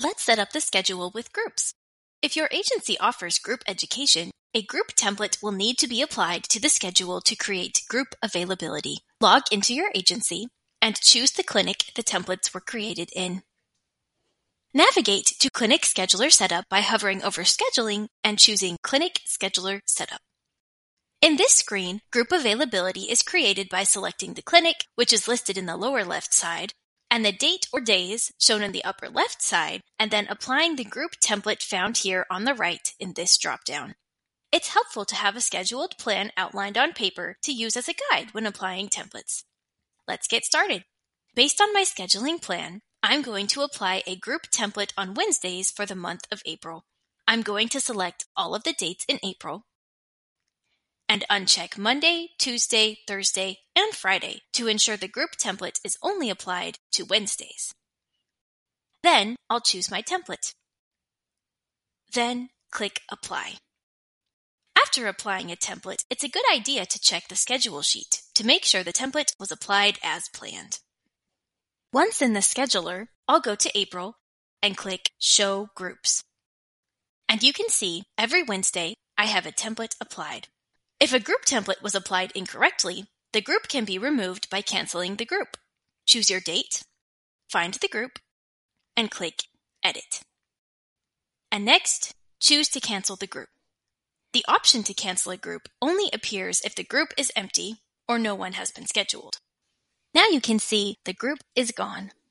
Let's set up the schedule with groups. If your agency offers group education, a group template will need to be applied to the schedule to create group availability. Log into your agency and choose the clinic the templates were created in. Navigate to Clinic Scheduler Setup by hovering over Scheduling and choosing Clinic Scheduler Setup. In this screen, group availability is created by selecting the clinic, which is listed in the lower left side, and the date or days shown in the upper left side, and then applying the group template found here on the right in this dropdown. It's helpful to have a scheduled plan outlined on paper to use as a guide when applying templates. Let's get started. Based on my scheduling plan, I'm going to apply a group template on Wednesdays for the month of April. I'm going to select all of the dates in April and uncheck Monday, Tuesday, Thursday, and Friday to ensure the group template is only applied to Wednesdays. Then I'll choose my template. Then click Apply. After applying a template, it's a good idea to check the schedule sheet to make sure the template was applied as planned. Once in the scheduler, I'll go to April and click Show Groups. And you can see every Wednesday I have a template applied. If a group template was applied incorrectly, the group can be removed by canceling the group. Choose your date, find the group, and click Edit. And next, choose to cancel the group. The option to cancel a group only appears if the group is empty or no one has been scheduled. Now you can see the group is gone.